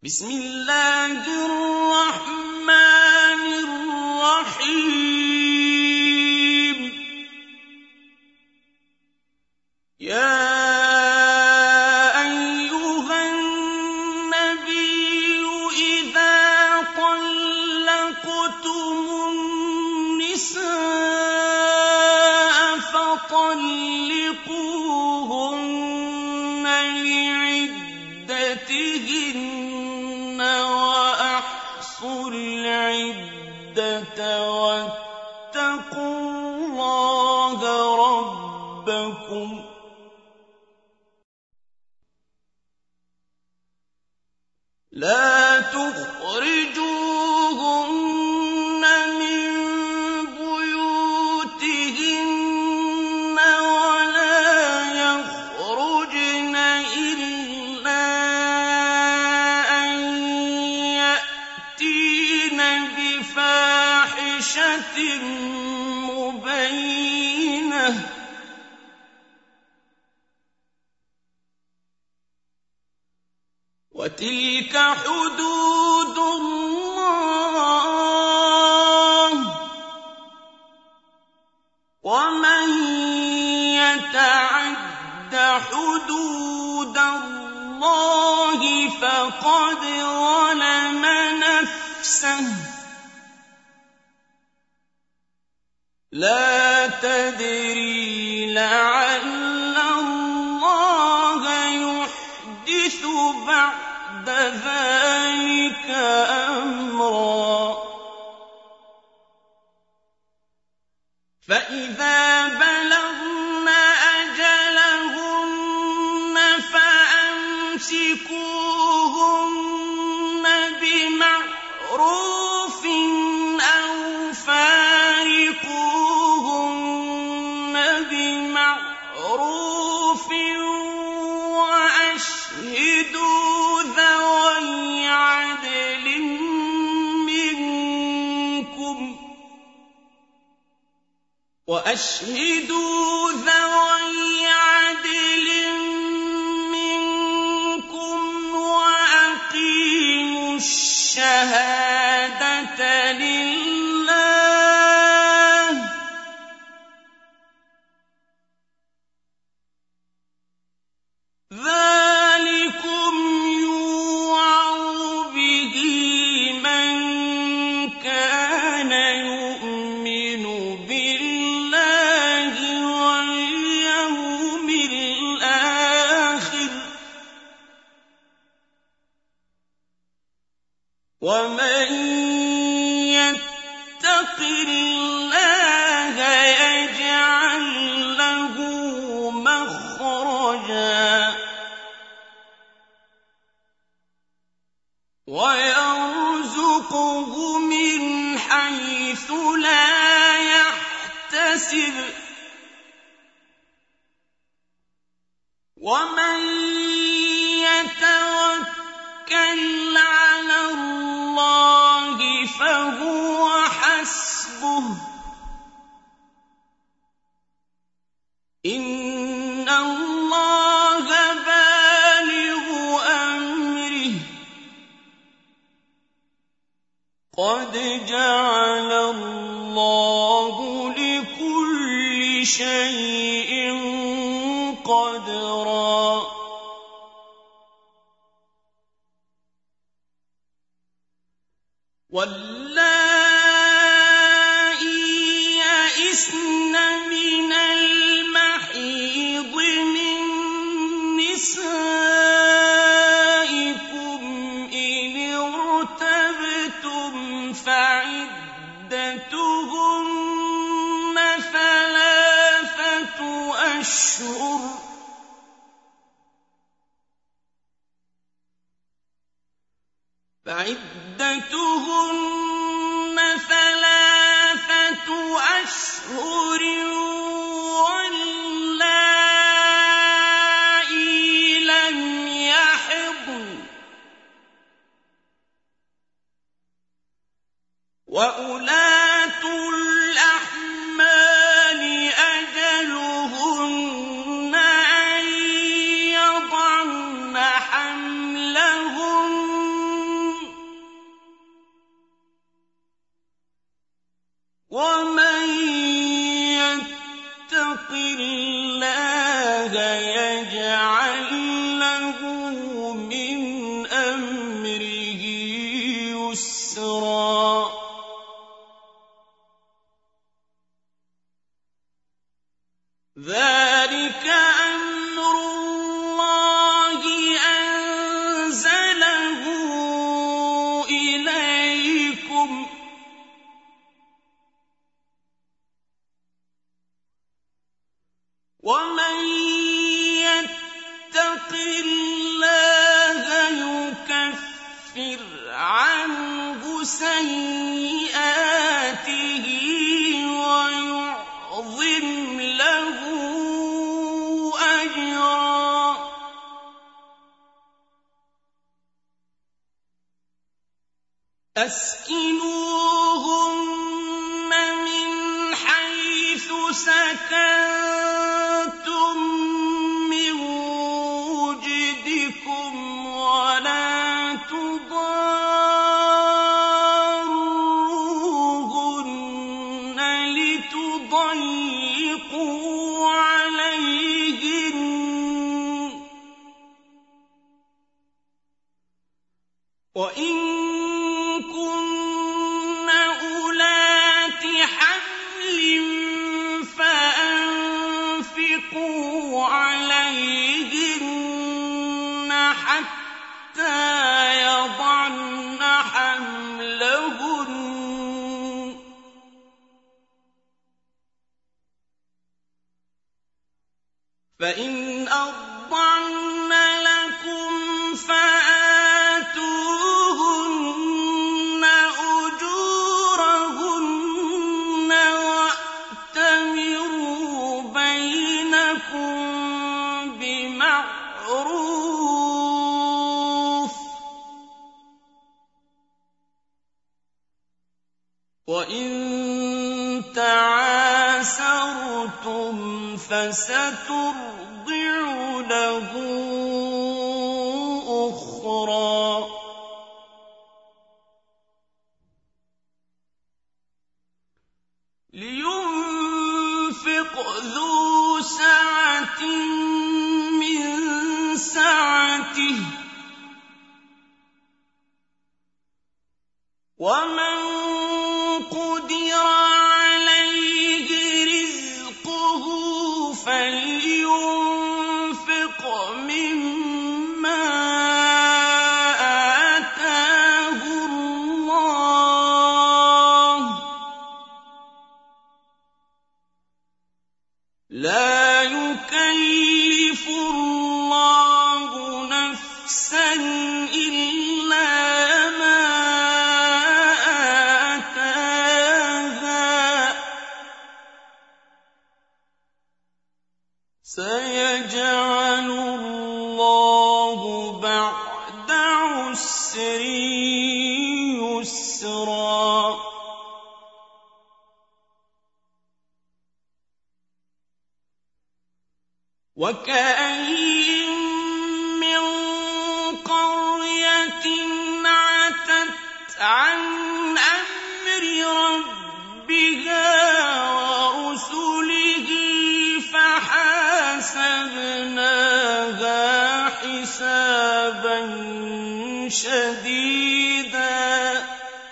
بسم الله الرحمن الرحيم يا أيها النبي إذا طلقتم النساء فطلقوهن لعدتهن وأحصوا العدة واتقوا الله ربكم لا تخرجوهن من بيوتهن ولا يخرجن إلا أن يأتين بفاحشة مبينة وتلك حدود الله ومن يتعد حدود الله فقد ظلم نفسه لا تدري لعل الله يحدث بعد ذلك أمرا فإذا بلغن أجلهن فأمسكوهن بمعروف أو فارقوهن بمعروف وأشهدوا ذوي عدل منكم وأقيموا الشهادة لله ذلكم يوعظ به من كان يؤمن بالله واليوم الآخر ومن يتق الله يجعل له مخرجا ويرزقه من حيث لا يحتسب ومن يتوكل على الله فهو حسبه إن الله بالغ أمره قد جعل الله لكل شيء قدرا واللائي يئسن من المحيض من نسائكم إن ارتبتم فعدتهن ثلاثة أشهر واللائي لم يحضن وأولاة الأحمال أجلهن أن يضعن حملهن ومن يتق الله يكفر عنه سيئاته ويعظم له أجرا أسكنوهن من حيث سكنتم من وجدكم ولا تضاروهن لتضيقوا عليهن وإن كن أولات حمل فأنفقوا عليهن حتى يضعن حملهن فإن أرضعن لكم فآتوهن أجورهن وأتمروا بينكم بمعروف وإن تعاسرتم فسترضع له أخرى لينفق ذو سعة من سعته ومن قدر عليه رزقه فلينفق مما آتاه الله لا يكلف الله نفسا إلا ما آتاها سيجعل الله بعد عسر يسرا وكأين من قرية عتت عن أمر ربها ورسله فحاسبناها حسابا شديدا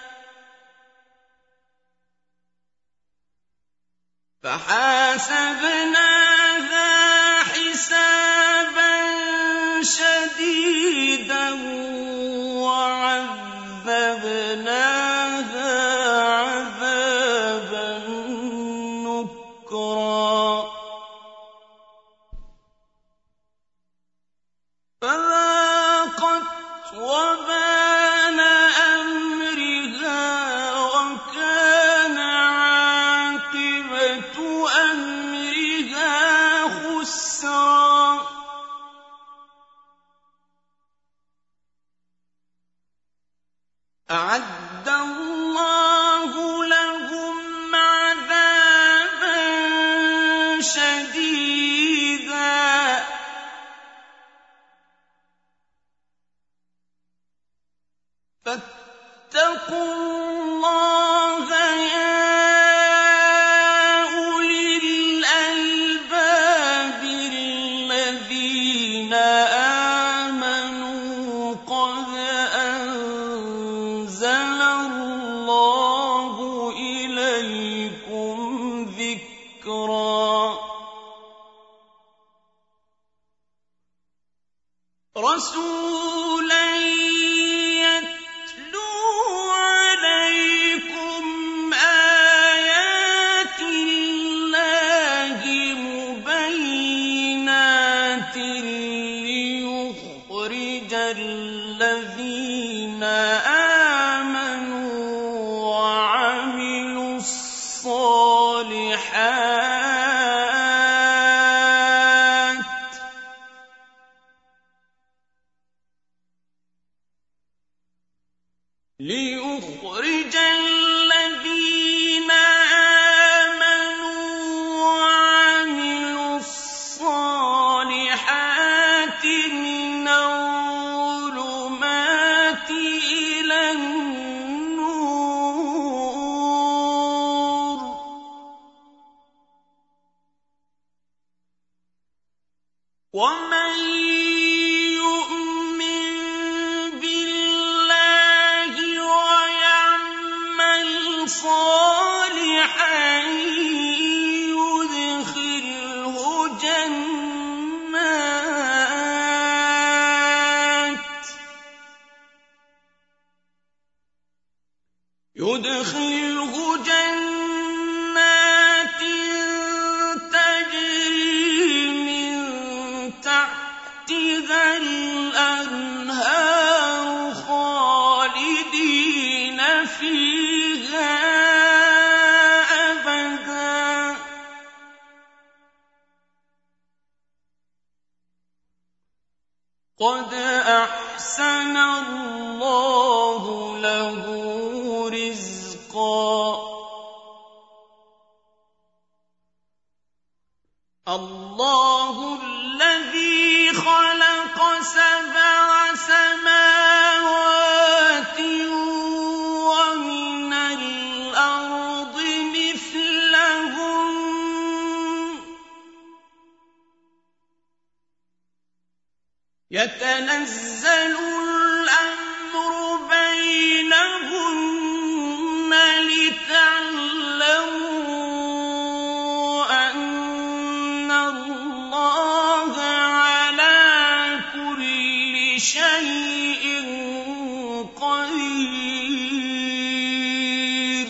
وعذبناها عذابا نكرا فذاقت وبال أمرها وكان عاقبة أمرها خسرا أعد الله لهم عذابا شديدا فاتقوا الله يا أولي الألباب الذين آمنوا قد أنزل الله إليكم ذكرا رسولا يتلو عليكم الَّذِينَ آمَنُوا وَعَمِلُوا الصَّالِحَاتِ لِيُخْرِجَ الَّذِينَ آمَنُوا وَعَمِلُوا الصَّالِحَاتِ مِنَ الظُّلُمَاتِ إِلَى النُّورِ ۖ وَمَن يُؤْمِن بِاللَّهِ وَيَعْمَلْ صَالِحًا يُدْخِلْهُ جَنَّاتٍ تَجْرِي مِن تَحْتِهَا الْأَنْهَارُ خَالِدِينَ فِيهَا أَبَدًا ۖ قَدْ أَحْسَنَ اللَّهُ لَهُ رِزْقًا. اللَّهُ الَّذِي خَلَقَ 7 سَمَاوَاتٍ وَمِنَ الْأَرْضِ مِثْلَهُنَّ يَتَنَزَّلُ الْأَمْرُ بَيْنَهُنَّ لِتَعْلَمُوا أَنَّ اللَّهَ عَلَىٰ كُلِّ شَيْءٍ قَدِيرٌ.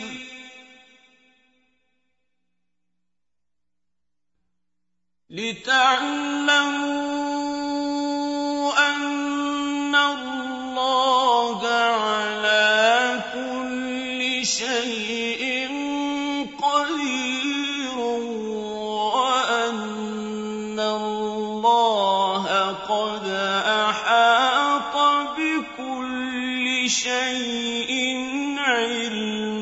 لِتَعْلَمُوا أَنَّ اللَّهَ عَلَىٰ كُلِّ شَيْءٍ قَدِيرٌ وَأَنَّ اللَّهَ قَدْ أَحَاطَ بِكُلِّ شَيْءٍ عِلْمًا.